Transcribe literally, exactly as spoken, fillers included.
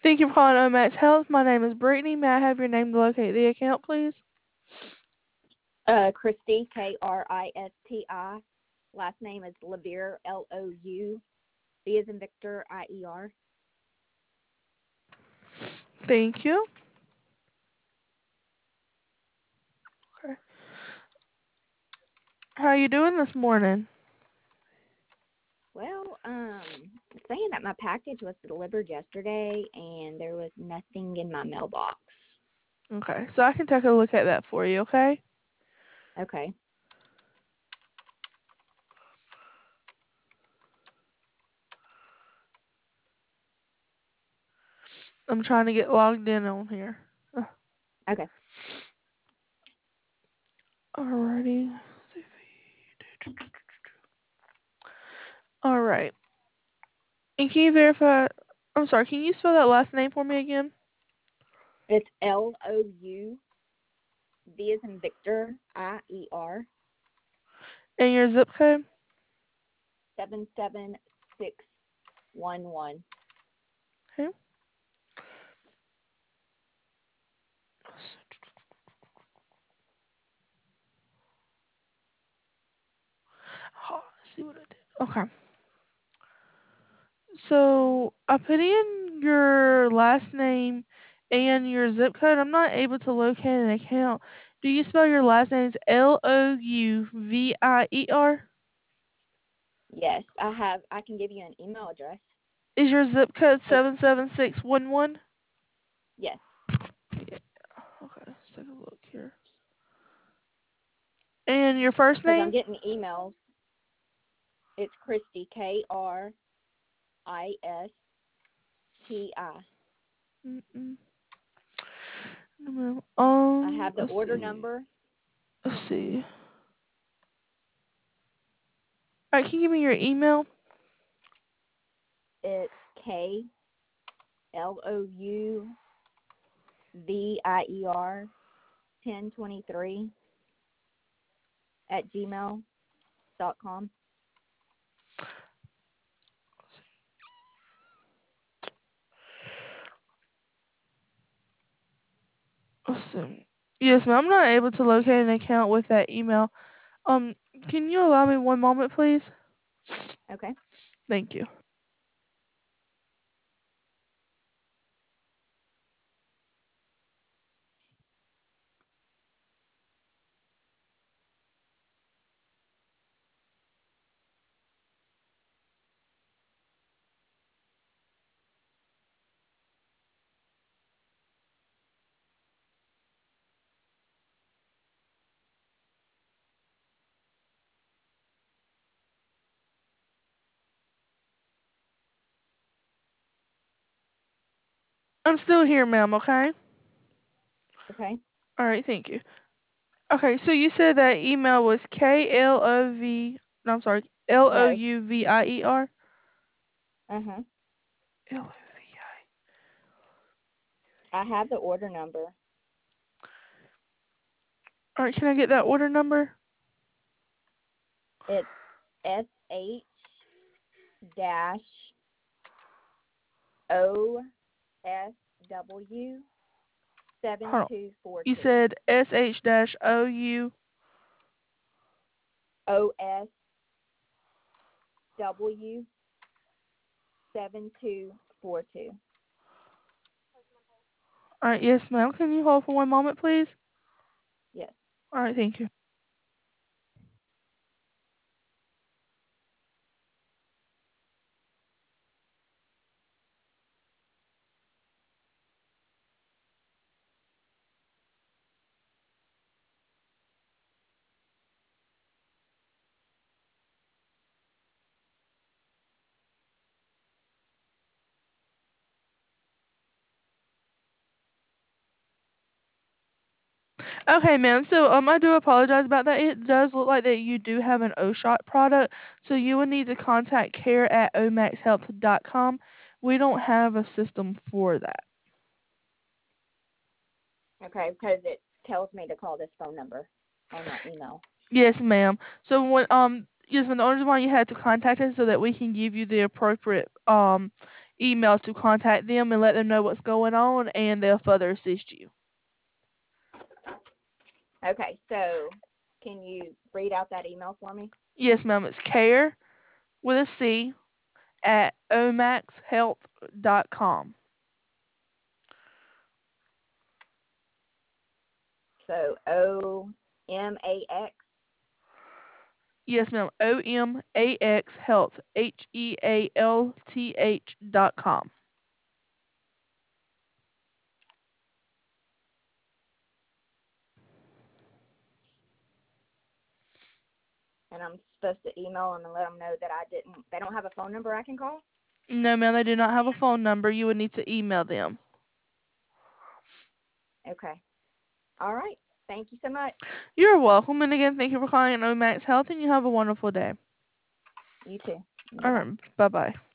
Thank you for calling Omax Health. My name is Brittany. May I have your name to locate the account, please? Uh, Christy, K R I S T I. Last name is Levere, L O U. V as in Victor, I E R. Thank you. Okay. How are you doing this morning? Well, um, saying that my package was delivered yesterday and there was nothing in my mailbox. Okay, so I can take a look at that for you, okay? Okay. I'm trying to get logged in on here. Uh, Okay. Alrighty. Alright. And can you verify, I'm sorry, can you spell that last name for me again? It's L O U. V as in Victor, I E R. And your zip code? seven seven six one one. Okay. Oh, let's see what I did. Okay. So I put in your last name and your zip code. I'm not able to locate an account. Do you spell your last name L O U V I E R? Yes, I have. I can give you an email address. Is your zip code It's, seven seven six one one? yes, Yeah. Okay, let's take a look here. And your first because I'm name? getting emails. It's Christy, K R I S T I. Mm-mm. No, I Um, have the let's order see. number. Let's see. Alright, can you give me your email? It's K L O U V I E R ten twenty three at gmail dot com. Let's see. Yes, ma'am. I'm not able to locate an account with that email. Um, can you allow me one moment, please? Okay. Thank you. I'm still here, ma'am, okay? Okay. Alright, thank you. Okay, so you said that email was K L O V, no, I'm sorry, L O No. U V I E R? Uh huh. L O V I. I have the order number. Alright, can I get that order number? It's S H dash O S W seven Hold on. two four You two. said S H O U. O S W seven two four two. Alright, yes, ma'am. Can you hold for one moment, please? Yes. Alright, thank you. Okay, ma'am. So um, I do apologize about that. It does look like that you do have an O-Shot product, so you would need to contact care at omax health dot com. We don't have a system for that. Okay, because it tells me to call this phone number on my email. Yes, ma'am. So when um yes, ma'am, the only reason why you had to contact us so that we can give you the appropriate um email to contact them and let them know what's going on, and they'll further assist you. Okay, so can you read out that email for me? Yes, ma'am. It's care with a C at omax health dot com. So O M A X. Yes, ma'am. O M A X Health, H E A L T H dot com. And I'm supposed to email them and let them know that I didn't. They don't have a phone number I can call. No, ma'am. They do not have a phone number. You would need to email them. Okay. All right. Thank you so much. You're welcome. And again, thank you for calling Omax Health, and you have a wonderful day. You too. All Bye-bye. right. Bye bye.